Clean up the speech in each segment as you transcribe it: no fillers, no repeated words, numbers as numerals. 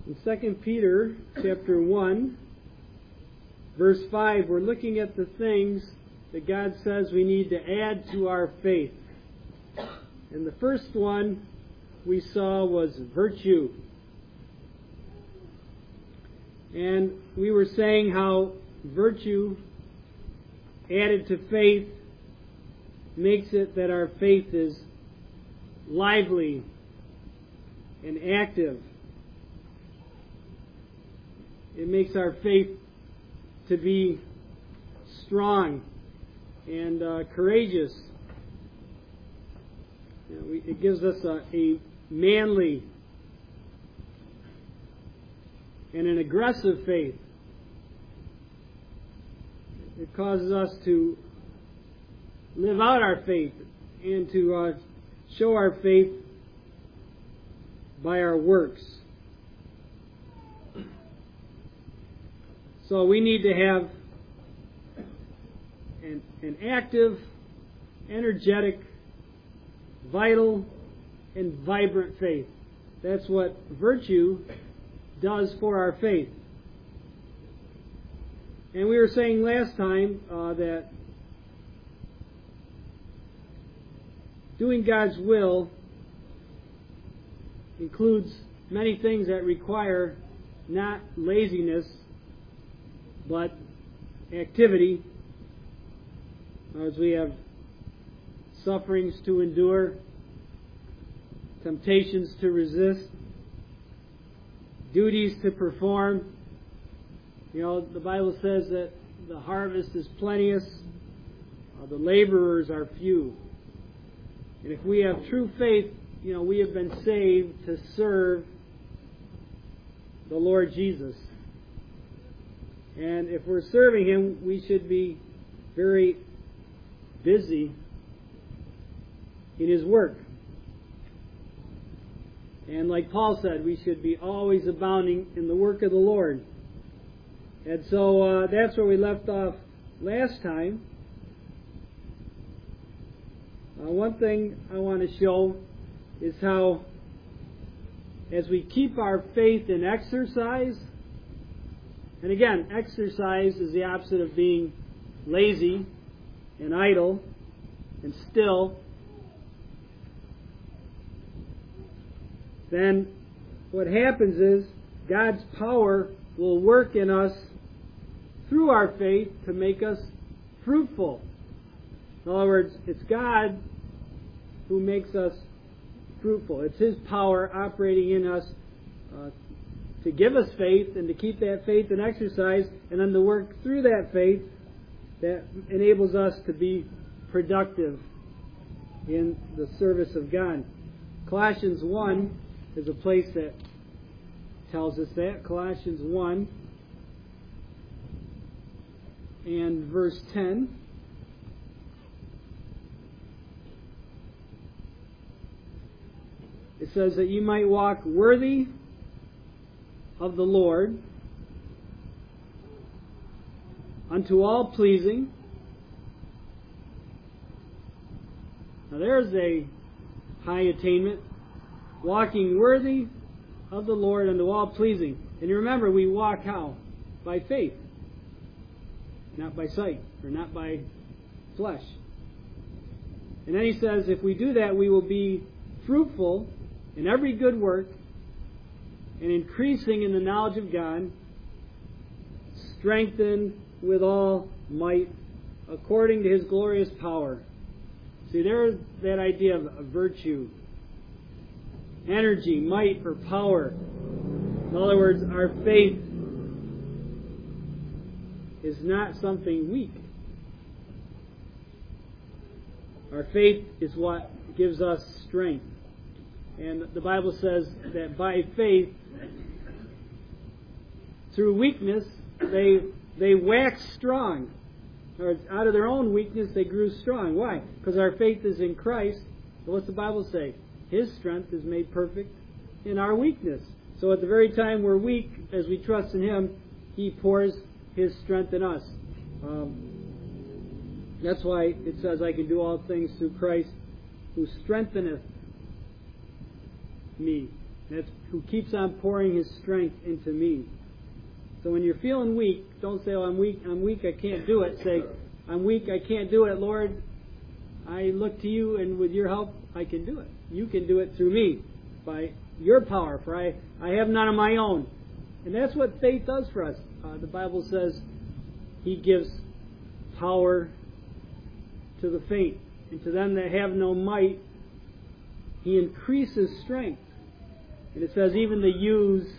In 2 Peter chapter 1, verse 5, we're looking at the things that God says we need to add to our faith. And the first one we saw was virtue. And we were saying how virtue added to faith makes it that our faith is lively and active. It makes our faith to be strong and courageous. It gives us a manly and an aggressive faith. It causes us to live out our faith and to show our faith by our works. So we need to have an active, energetic, vital, and vibrant faith. That's what virtue does for our faith. And we were saying last time that doing God's will includes many things that require not laziness, but activity. As we have sufferings to endure, temptations to resist, duties to perform. The Bible says that the harvest is plenteous, the laborers are few. And if we have true faith, we have been saved to serve the Lord Jesus. And if we're serving Him, we should be very busy in His work. And like Paul said, we should be always abounding in the work of the Lord. And so that's where we left off last time. One thing I want to show is how, as we keep our faith in exercise, and again, exercise is the opposite of being lazy and idle and still, then what happens is God's power will work in us through our faith to make us fruitful. In other words, it's God who makes us fruitful. It's His power operating in us to give us faith and to keep that faith in exercise, and then to work through that faith that enables us to be productive in the service of God. Colossians 1 is a place that tells us that. Colossians 1 and verse 10. It says that you might walk worthy of the Lord, unto all pleasing. Now there's a high attainment. Walking worthy of the Lord unto all pleasing. And you remember, we walk how? By faith. Not by sight, or not by flesh. And then he says, if we do that, we will be fruitful in every good work, and increasing in the knowledge of God, strengthened with all might, according to His glorious power. See, there's that idea of virtue, energy, might, or power. In other words, our faith is not something weak. Our faith is what gives us strength. And the Bible says that by faith, through weakness, they waxed strong. Or out of their own weakness, they grew strong. Why? Because our faith is in Christ. But what's the Bible say? His strength is made perfect in our weakness. So at the very time we're weak, as we trust in Him, He pours His strength in us. That's why it says, I can do all things through Christ who strengtheneth me. That's who keeps on pouring His strength into me. So when you're feeling weak, don't say, "Oh, I'm weak, I can't do it." Say, "I'm weak, I can't do it, Lord. I look to You, and with Your help, I can do it. You can do it through me by Your power, for I have none of my own." And that's what faith does for us. The Bible says He gives power to the faint, and to them that have no might, He increases strength. And it says, even the youths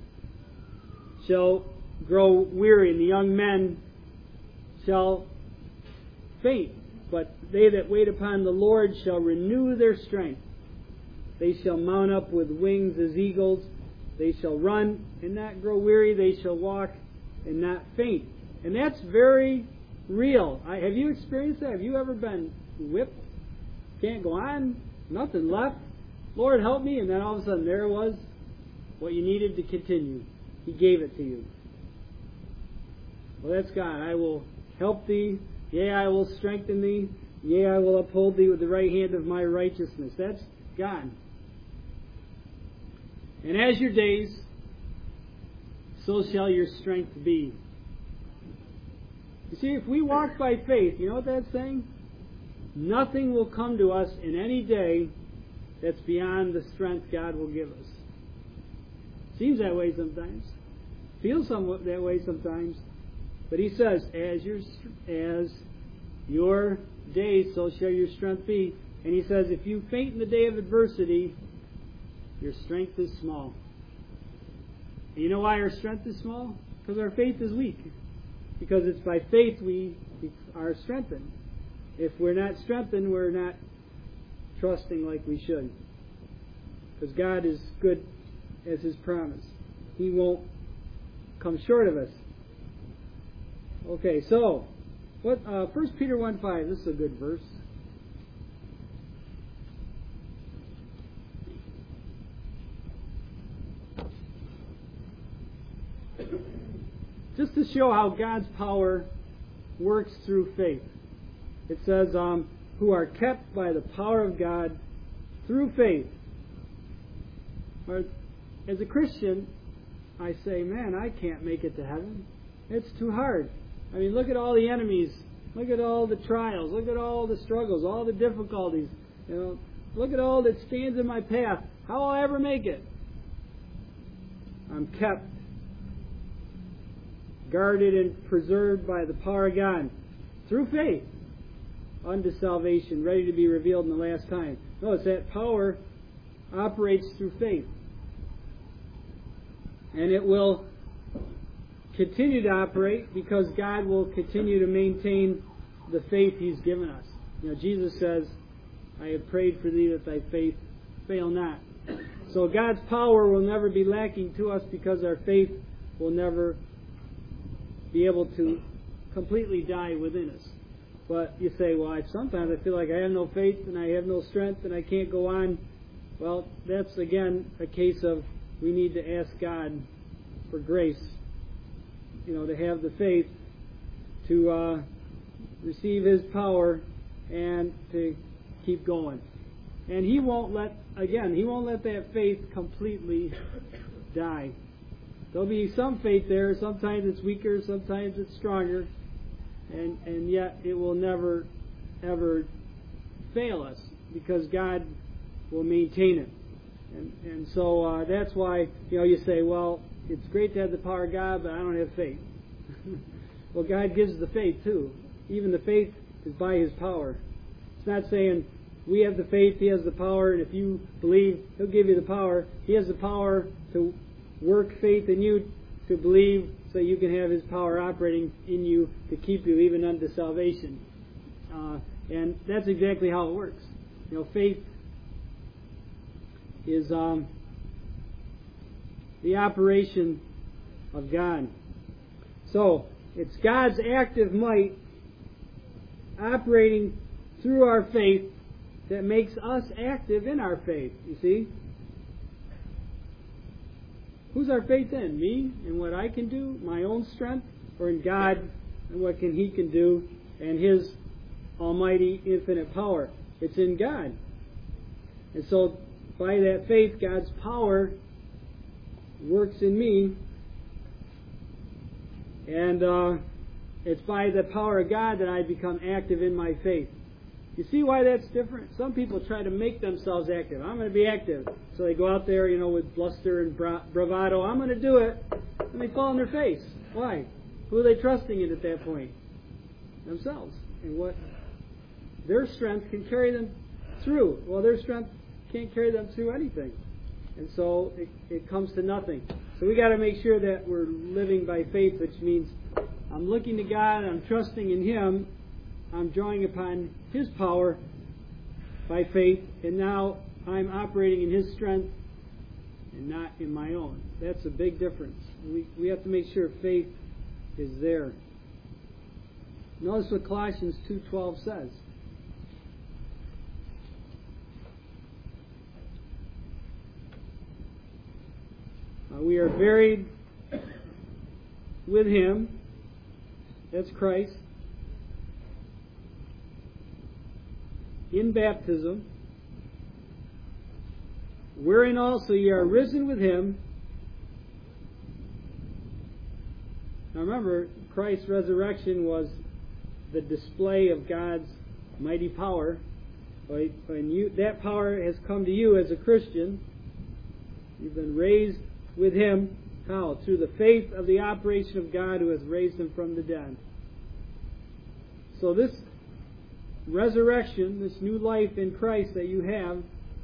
shall grow weary, and the young men shall faint. But they that wait upon the Lord shall renew their strength. They shall mount up with wings as eagles. They shall run and not grow weary. They shall walk and not faint. And that's very real. Have you experienced that? Have you ever been whipped? Can't go on? Nothing left? Lord, help me. And then all of a sudden, there it was, what you needed to continue. He gave it to you. Well, that's God. I will help thee. Yea, I will strengthen thee. Yea, I will uphold thee with the right hand of my righteousness. That's God. And as your days, so shall your strength be. You see, if we walk by faith, you know what that's saying? Nothing will come to us in any day that's beyond the strength God will give us. Seems that way sometimes. Feels somewhat that way sometimes. But He says, as your days, so shall your strength be. And He says, if you faint in the day of adversity, your strength is small. And you know why our strength is small? Because our faith is weak. Because it's by faith we are strengthened. If we're not strengthened, we're not trusting like we should. Because God is good as His promise. He won't come short of us. Okay, so 1 Peter 1:5. This is a good verse. Just to show how God's power works through faith. It says, who are kept by the power of God through faith. As a Christian, I say, man, I can't make it to heaven. It's too hard. I mean, look at all the enemies. Look at all the trials. Look at all the struggles, all the difficulties. Look at all that stands in my path. How will I ever make it? I'm kept, guarded and preserved by the power of God through faith unto salvation, ready to be revealed in the last time. Notice that power operates through faith. And it will continue to operate because God will continue to maintain the faith He's given us. Jesus says, I have prayed for thee that thy faith fail not. So God's power will never be lacking to us because our faith will never be able to completely die within us. But you say, well, sometimes I feel like I have no faith and I have no strength and I can't go on. Well, that's again a case of we need to ask God for grace, to have the faith to receive His power and to keep going. And He won't let that faith completely die. There'll be some faith there. Sometimes it's weaker, sometimes it's stronger. And yet it will never, ever fail us because God will maintain it. And so that's why, you say, well, it's great to have the power of God, but I don't have faith. Well, God gives the faith too. Even the faith is by His power. It's not saying we have the faith, He has the power, and if you believe, He'll give you the power. He has the power to work faith in you to believe so you can have His power operating in you to keep you even unto salvation. And that's exactly how it works. Faith is the operation of God. So, it's God's active might operating through our faith that makes us active in our faith, you see? Who's our faith in? Me and what I can do, my own strength, or in God and what He can do and His almighty infinite power? It's in God. And so by that faith, God's power works in me, and it's by the power of God that I become active in my faith. You see why that's different? Some people try to make themselves active. I'm going to be active. So they go out there, with bluster and bravado. I'm going to do it. And they fall on their face. Why? Who are they trusting in at that point? Themselves. And what their strength can carry them through. Well, their strength can't carry them through anything. And so it comes to nothing. So we got to make sure that we're living by faith, which means I'm looking to God, I'm trusting in Him, I'm drawing upon His power by faith, and now I'm operating in His strength and not in my own. That's a big difference. We have to make sure faith is there. Notice what Colossians 2:12 says. We are buried with Him. That's Christ. In baptism, wherein also ye are risen with Him. Now remember, Christ's resurrection was the display of God's mighty power. That power has come to you as a Christian. You've been raised with Him. How? Through the faith of the operation of God who has raised Him from the dead. So this resurrection, this new life in Christ that you have,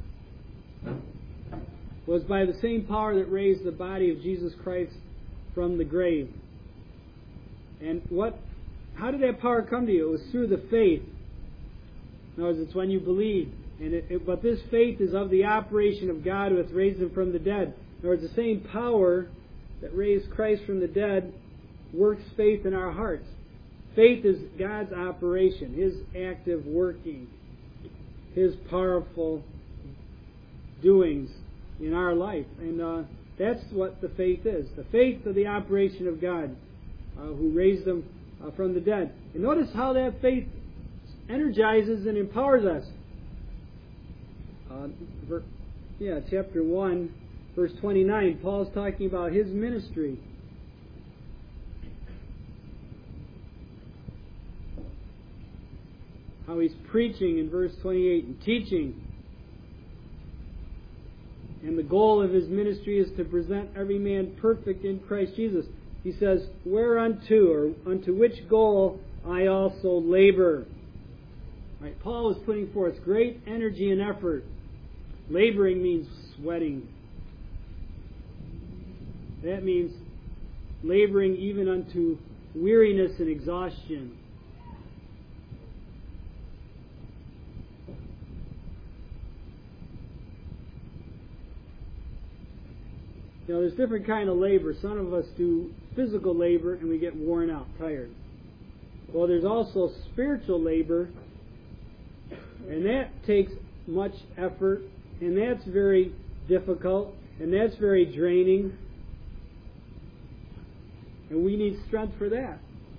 was by the same power that raised the body of Jesus Christ from the grave. And how did that power come to you? It was through the faith. In other words, it's when you believe. But this faith is of the operation of God who hath raised Him from the dead. In other words, the same power that raised Christ from the dead works faith in our hearts. Faith is God's operation, His active working, His powerful doings in our life. And that's what the faith is. The faith of the operation of God who raised Them from the dead. And notice how that faith energizes and empowers us. Chapter 1, verse 29, Paul's talking about his ministry. How he's preaching in verse 28 and teaching. And the goal of his ministry is to present every man perfect in Christ Jesus. He says, whereunto, or unto which goal I also labor. Right, Paul was putting forth great energy and effort. Laboring means sweating. That means laboring even unto weariness and exhaustion. There's different kind of labor. Some of us do physical labor and we get worn out, tired. Well, there's also spiritual labor, and that takes much effort, and that's very difficult, and that's very draining. And we need strength for that.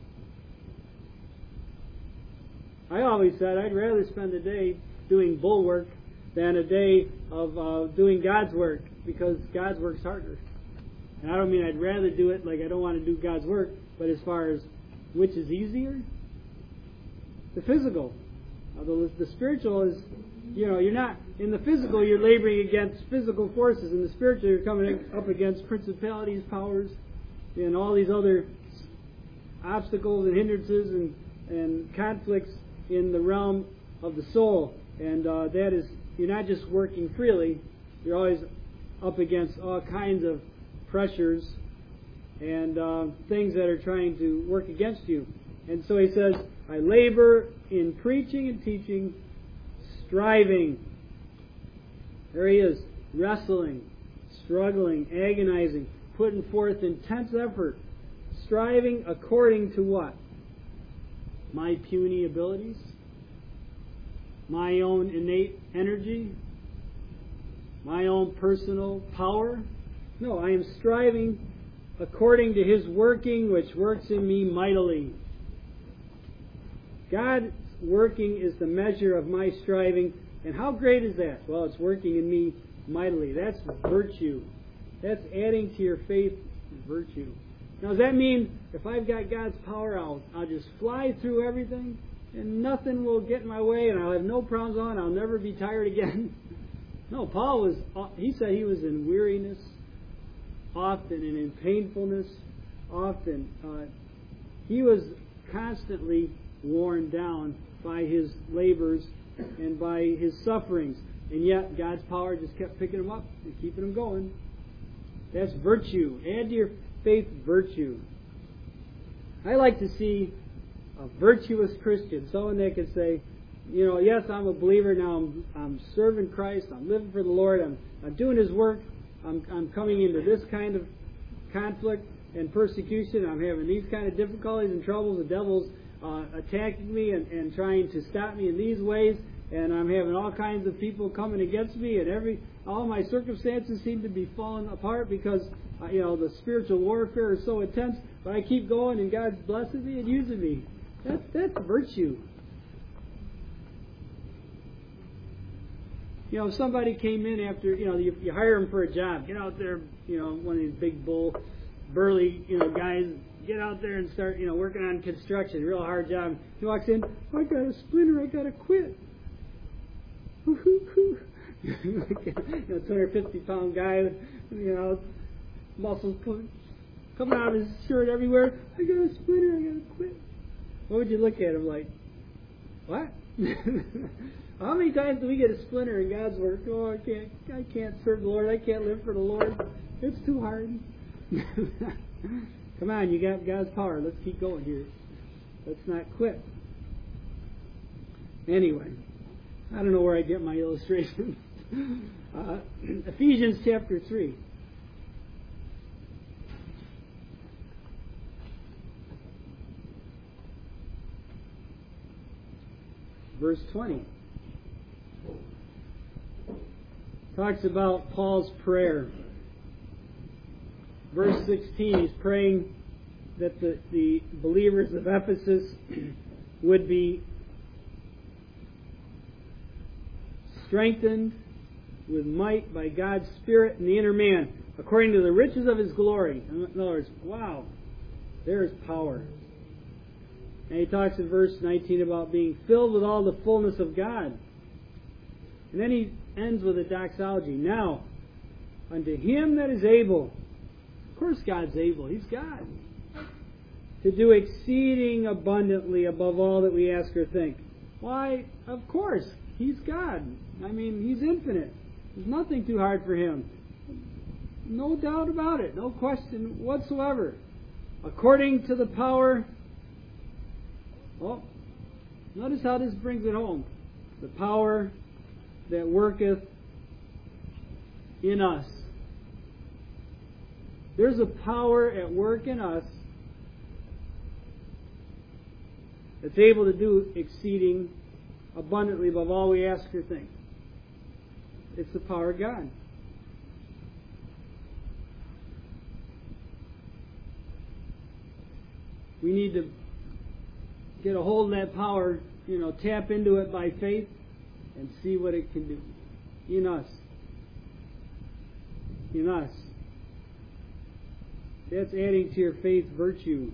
I always said I'd rather spend a day doing bull work than a day of doing God's work, because God's work's harder. And I don't mean I'd rather do it like I don't want to do God's work, but as far as which is easier, the physical. Although the spiritual is, you're not, in the physical you're laboring against physical forces. In the spiritual you're coming up against principalities, powers, and all these other obstacles and hindrances and conflicts in the realm of the soul. And that is, you're not just working freely, you're always up against all kinds of pressures and things that are trying to work against you. And so he says, I labor in preaching and teaching, striving. There he is, wrestling, struggling, agonizing, putting forth intense effort, striving according to what? My puny abilities? My own innate energy? My own personal power? No, I am striving according to His working, which works in me mightily. God's working is the measure of my striving. And how great is that? Well, it's working in me mightily. That's virtue. That's adding to your faith virtue. Now, does that mean if I've got God's power, I'll just fly through everything and nothing will get in my way and I'll have no problems on, I'll never be tired again? No, Paul he said he was in weariness often and in painfulness often. He was constantly worn down by his labors and by his sufferings. And yet, God's power just kept picking him up and keeping him going. That's virtue. Add to your faith virtue. I like to see a virtuous Christian, someone that can say, yes, I'm a believer now. I'm serving Christ. I'm living for the Lord. I'm doing His work. I'm coming into this kind of conflict and persecution. I'm having these kind of difficulties and troubles. The devil's attacking me and trying to stop me in these ways. And I'm having all kinds of people coming against me, and all my circumstances seem to be falling apart because the spiritual warfare is so intense. But I keep going, and God's blessing me and using me. That's virtue. If somebody came in after you hire them for a job, get out there, one of these big burly guys, get out there and start working on construction, real hard job. He walks in, I got a splinter, I got to quit. 250-pound guy with muscles coming out of his shirt everywhere. I got a splinter, I got to quit. What would you look at him like? What? How many times do we get a splinter in God's work? Oh, I can't serve the Lord. I can't live for the Lord. It's too hard. Come on, you got God's power. Let's keep going here. Let's not quit. Anyway, I don't know where I get my illustrations. Ephesians chapter 3. Verse 20. Talks about Paul's prayer. Verse 16, he's praying that the believers of Ephesus would be strengthened with might by God's Spirit in the inner man, according to the riches of His glory. In other words, wow, there's power. And he talks in verse 19 about being filled with all the fullness of God. And then he ends with a doxology. Now, unto Him that is able, of course God's able, He's God, to do exceeding abundantly above all that we ask or think. Why, of course, He's God. I mean, He's infinite. There's nothing too hard for Him. No doubt about it. No question whatsoever. According to the power... Oh, notice how this brings it home. The power that worketh in us. There's a power at work in us that's able to do exceeding abundantly above all we ask or think. It's the power of God. We need to get a hold of that power, tap into it by faith and see what it can do in us. In us. That's adding to your faith virtue.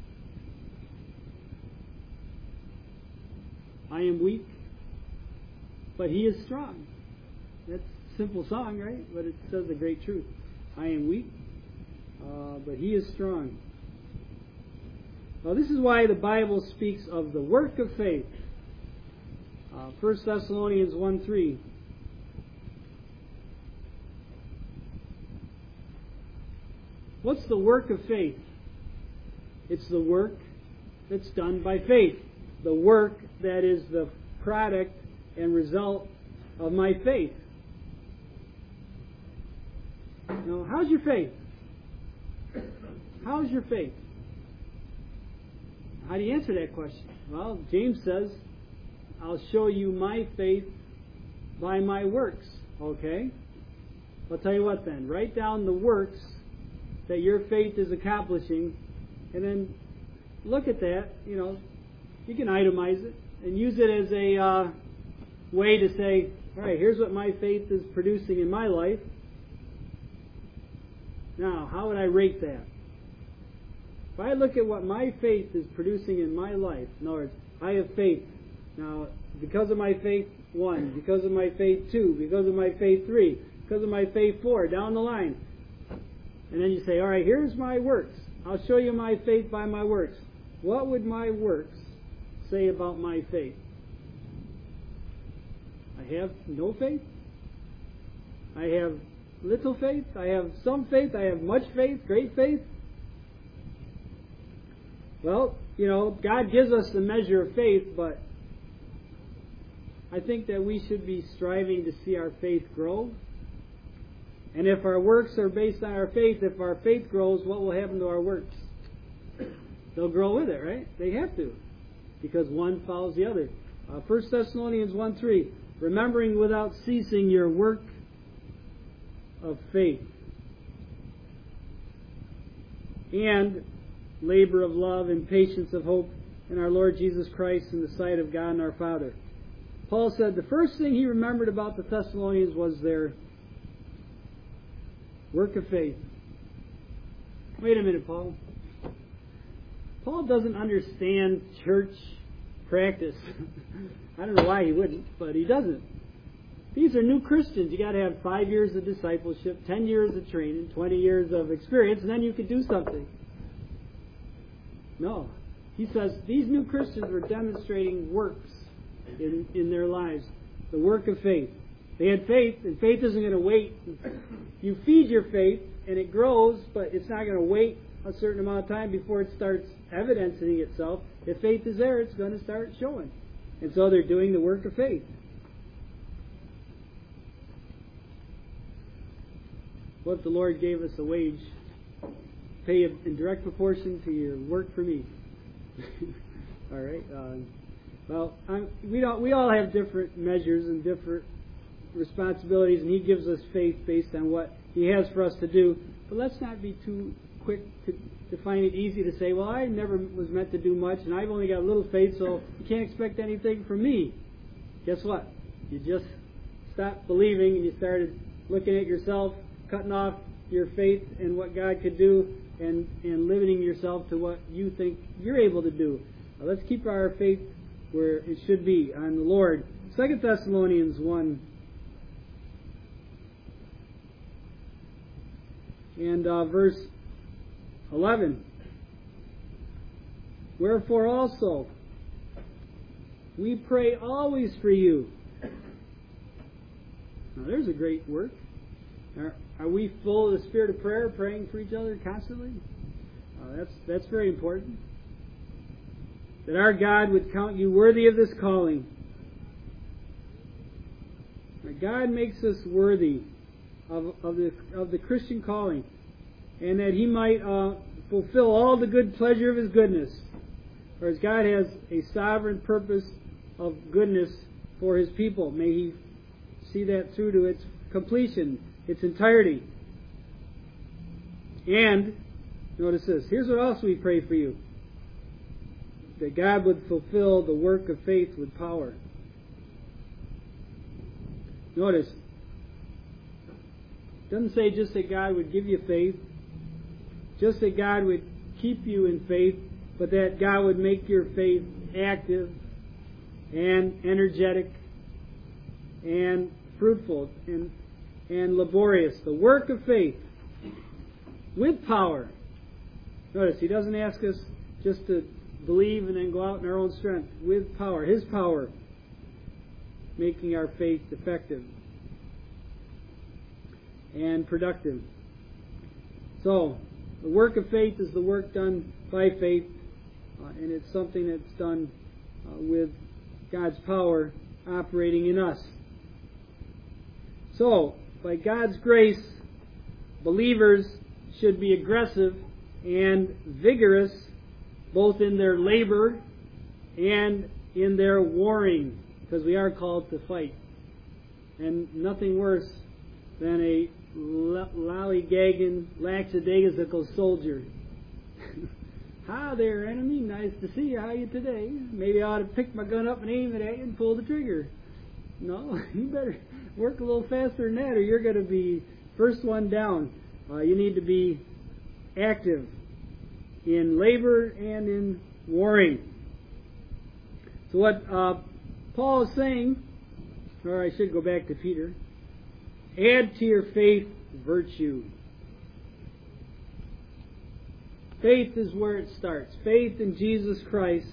I am weak, but He is strong. That's a simple song, right? But it says a great truth. I am weak, but He is strong. Now, this is why the Bible speaks of the work of faith. 1 Thessalonians 1:3. What's the work of faith? It's the work that's done by faith. The work that is the product and result of my faith. Now, how's your faith? How's your faith? How do you answer that question? Well, James says, I'll show you my faith by my works. Okay? I'll tell you what then. Write down the works that your faith is accomplishing, and then look at that. You can itemize it and use it as a way to say, all right, here's what my faith is producing in my life. Now, how would I rate that? If I look at what my faith is producing in my life, in other words, I have faith. Now, because of my faith, 1. Because of my faith, 2. Because of my faith, 3. Because of my faith, 4. Down the line. And then you say, all right, here's my works. I'll show you my faith by my works. What would my works say about my faith? I have no faith. I have little faith. I have some faith. I have much faith, great faith. Well, God gives us the measure of faith, but I think that we should be striving to see our faith grow. And if our works are based on our faith, if our faith grows, what will happen to our works? They'll grow with it, right? They have to, because one follows the other. 1 Thessalonians 1:3, remembering without ceasing your work of faith and labor of love and patience of hope in our Lord Jesus Christ in the sight of God and our Father. Paul said the first thing he remembered about the Thessalonians was their work of faith. Wait a minute, Paul. Paul doesn't understand church practice. I don't know why he wouldn't, but he doesn't. These are new Christians. You got to have 5 years of discipleship, 10 years of training, 20 years of experience, and then you could do something. No. He says these new Christians were demonstrating works in their lives. The work of faith. They had faith, and faith isn't going to wait. You feed your faith, and it grows, but it's not going to wait a certain amount of time before it starts evidencing itself. If faith is there, it's going to start showing. And so they're doing the work of faith. What if the Lord gave us a wage, pay in direct proportion to your work for me? All right. We all have different measures and different responsibilities, and He gives us faith based on what He has for us to do. But let's not be too quick to find it easy to say, well, I never was meant to do much, and I've only got a little faith, so you can't expect anything from me. Guess what? You just stopped believing, and you started looking at yourself, cutting off your faith in what God could do, and limiting yourself to what you think you're able to do. Now, let's keep our faith where it should be, on the Lord. 2 Thessalonians 1 and verse 11. Wherefore also we pray always for you. Now there's a great work. Are we full of the spirit of prayer, praying for each other constantly? That's very important. That our God would count you worthy of this calling. That God makes us worthy of the Christian calling, and that He might fulfill all the good pleasure of His goodness. For as God has a sovereign purpose of goodness for His people, may He see that through to its completion, its entirety. And, notice this, here's what else we pray for you. That God would fulfill the work of faith with power. Notice, it doesn't say just that God would give you faith, just that God would keep you in faith, but that God would make your faith active and energetic and fruitful and laborious. The work of faith with power. Notice, He doesn't ask us just to believe and then go out in our own strength. With power. His power making our faith effective and productive. So, the work of faith is the work done by faith, and it's something that's done with God's power operating in us. So, by God's grace, believers should be aggressive and vigorous both in their labor and in their warring, because we are called to fight. And nothing worse than a lollygagging, lackadaisical soldier. Hi there, enemy. Nice to see you. How are you today? Maybe I ought to pick my gun up and aim it at you and pull the trigger. No, you better work a little faster than that or you're going to be first one down. You need to be active in labor and in warring. So what Paul is saying, or I should go back to Peter, add to your faith virtue. Faith is where it starts. Faith in Jesus Christ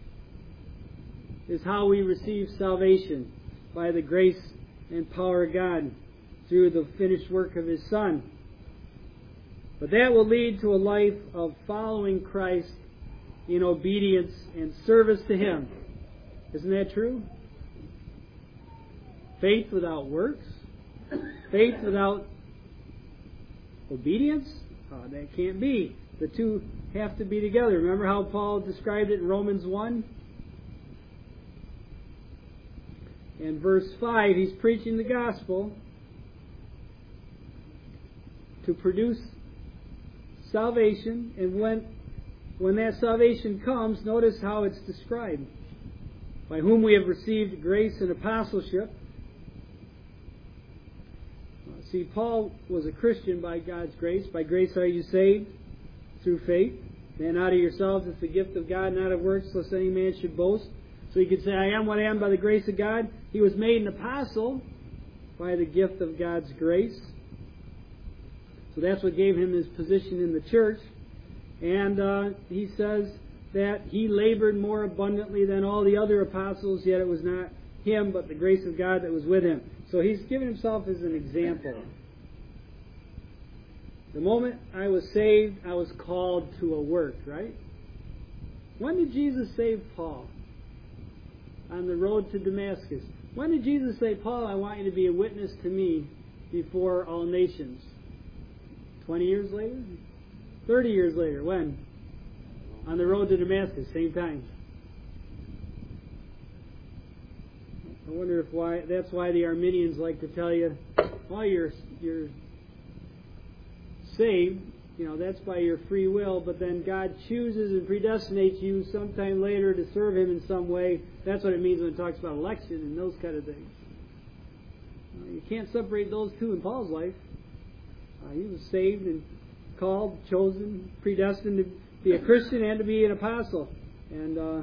is how we receive salvation, by the grace and power of God through the finished work of His Son. But that will lead to a life of following Christ in obedience and service to Him. Isn't that true? Faith without works? Faith without obedience? That can't be. The two have to be together. Remember how Paul described it in Romans 1? In verse 5, he's preaching the gospel to produce salvation. And when that salvation comes, notice how it's described. By whom we have received grace and apostleship. See, Paul was a Christian by God's grace. By grace are you saved through faith. And out of yourselves it's the gift of God, not of works, lest any man should boast. So you could say, I am what I am by the grace of God. He was made an apostle by the gift of God's grace. So that's what gave him his position in the church. And he says that he labored more abundantly than all the other apostles, yet it was not him, but the grace of God that was with him. So he's given himself as an example. The moment I was saved, I was called to a work, right? When did Jesus save Paul? On the road to Damascus. When did Jesus say, Paul, I want you to be a witness to me before all nations? 20 years later? 30 years later. When? On the road to Damascus, same time. I wonder if that's why the Arminians like to tell you, well, you're saved, that's by your free will, but then God chooses and predestinates you sometime later to serve Him in some way. That's what it means when it talks about election and those kind of things. You can't separate those two in Paul's life. He was saved and called, chosen, predestined to be a Christian and to be an apostle. And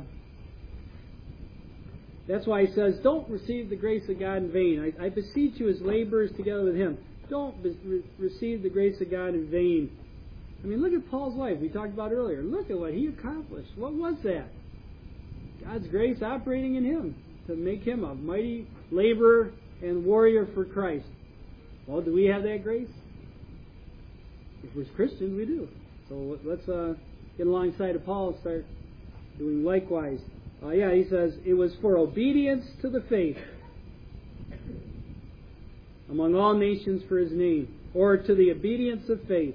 that's why he says, don't receive the grace of God in vain. I beseech you as laborers together with Him. Don't receive the grace of God in vain. I mean, look at Paul's life. We talked about earlier. Look at what he accomplished. What was that? God's grace operating in him to make him a mighty laborer and warrior for Christ. Well, do we have that grace? If we're Christians, we do. So let's get alongside of Paul and start doing likewise. He says, it was for obedience to the faith among all nations for His name, or to the obedience of faith.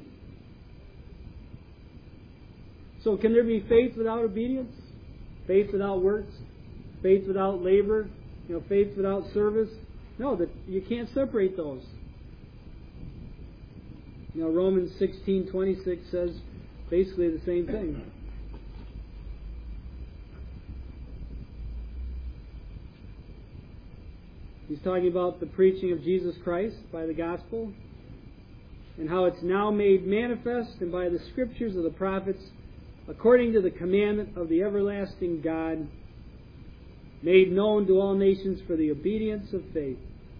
So can there be faith without obedience? Faith without works? Faith without labor? Faith without service? No, you can't separate those. Romans 16:26 says basically the same thing. He's talking about the preaching of Jesus Christ by the gospel and how it's now made manifest and by the scriptures of the prophets according to the commandment of the everlasting God, made known to all nations for the obedience of faith.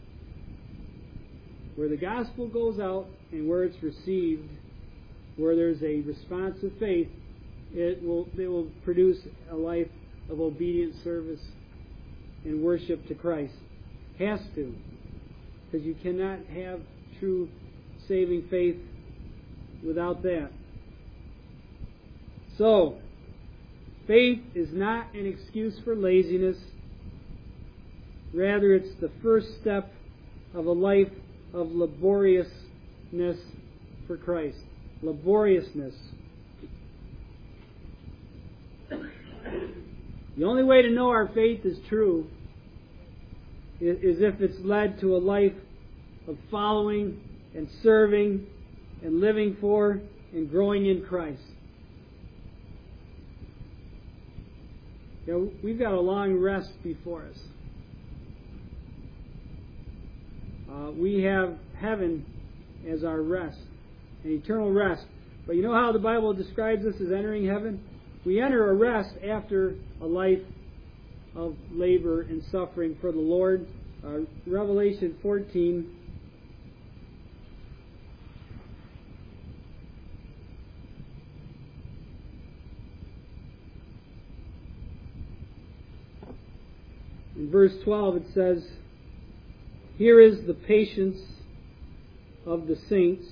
Where the gospel goes out and where it's received, where there's a response of faith, it will produce a life of obedient service and worship to Christ. Has to. Because you cannot have true saving faith without that. So, faith is not an excuse for laziness. Rather, it's the first step of a life of laboriousness for Christ. Laboriousness. The only way to know our faith is true is if it's led to a life of following and serving and living for and growing in Christ. We've got a long rest before us. we have heaven as our rest, an eternal rest. But you know how the Bible describes us as entering heaven? We enter a rest after a life of labor and suffering for the Lord. Revelation 14. In verse 12 it says, "Here is the patience of the saints.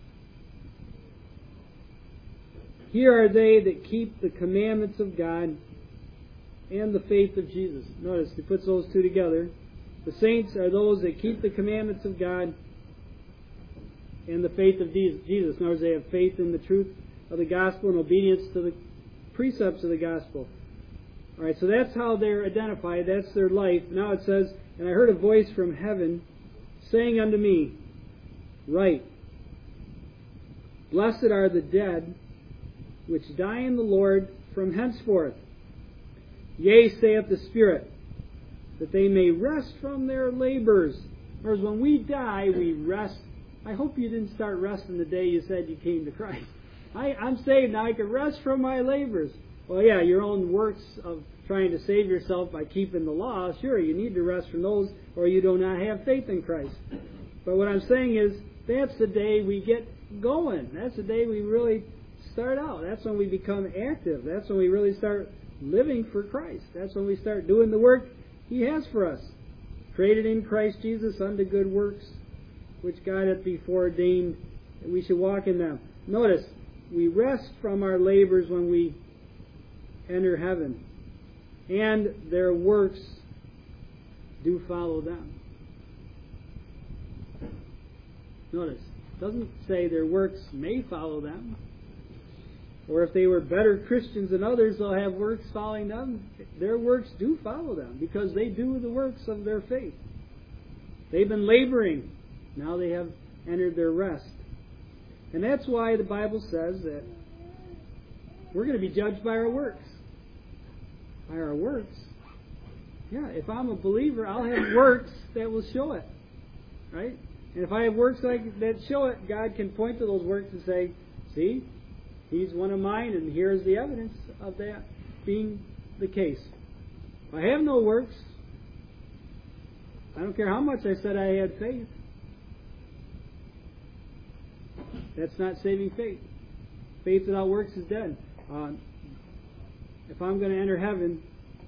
Here are they that keep the commandments of God and the faith of Jesus." Notice, he puts those two together. The saints are those that keep the commandments of God and the faith of Jesus. In other words, they have faith in the truth of the gospel and obedience to the precepts of the gospel. Alright, so that's how they're identified. That's their life. Now it says, "And I heard a voice from heaven saying unto me, Write, Blessed are the dead which die in the Lord from henceforth. Yea, saith the Spirit, that they may rest from their labors." Whereas when we die, we rest. I hope you didn't start resting the day you said you came to Christ. I'm saved now, I can rest from my labors. Well, yeah, your own works of trying to save yourself by keeping the law, sure, you need to rest from those, or you do not have faith in Christ. But what I'm saying is, that's the day we get going. That's the day we really start out. That's when we become active. That's when we really start living for Christ. That's when we start doing the work He has for us. Created in Christ Jesus unto good works, which God hath before ordained that we should walk in them. Notice, we rest from our labors when we enter heaven, and their works do follow them. Notice, it doesn't say their works may follow them, or if they were better Christians than others, they'll have works following them. Their works do follow them, because they do the works of their faith. They've been laboring. Now they have entered their rest. And that's why the Bible says that we're going to be judged by our works. By our works? Yeah, if I'm a believer, I'll have works that will show it. Right? And if I have works that show it, God can point to those works and say, "See, he's one of mine, and here's the evidence of that being the case." If I have no works, I don't care how much I said I had faith. That's not saving faith. Faith without works is dead. If I'm going to enter heaven,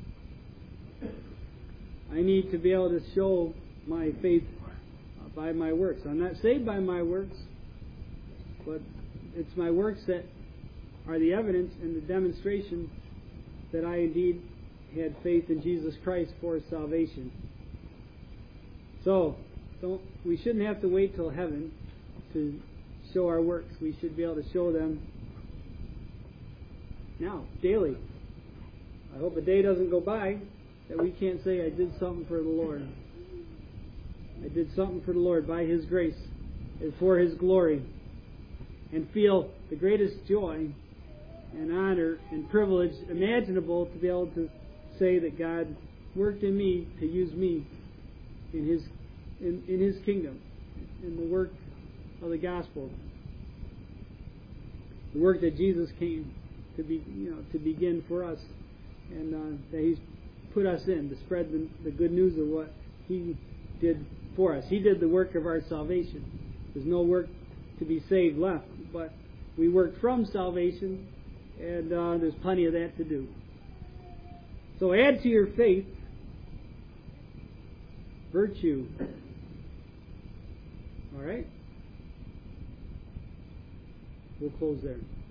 I need to be able to show my faith by my works. I'm not saved by my works, but it's my works that are the evidence and the demonstration that I indeed had faith in Jesus Christ for salvation. So, we shouldn't have to wait till heaven to show our works. We should be able to show them now, daily. I hope a day doesn't go by that we can't say, "I did something for the Lord. I did something for the Lord by His grace and for His glory," and feel the greatest joy and honor and privilege imaginable to be able to say that God worked in me to use me in His kingdom, in the work of the gospel, the work that Jesus came to begin for us, and that He's put us in to spread the good news of what He did for us. He did the work of our salvation. There's no work to be saved left, but we work from salvation, and there's plenty of that to do. So add to your faith virtue. All right? We'll close there.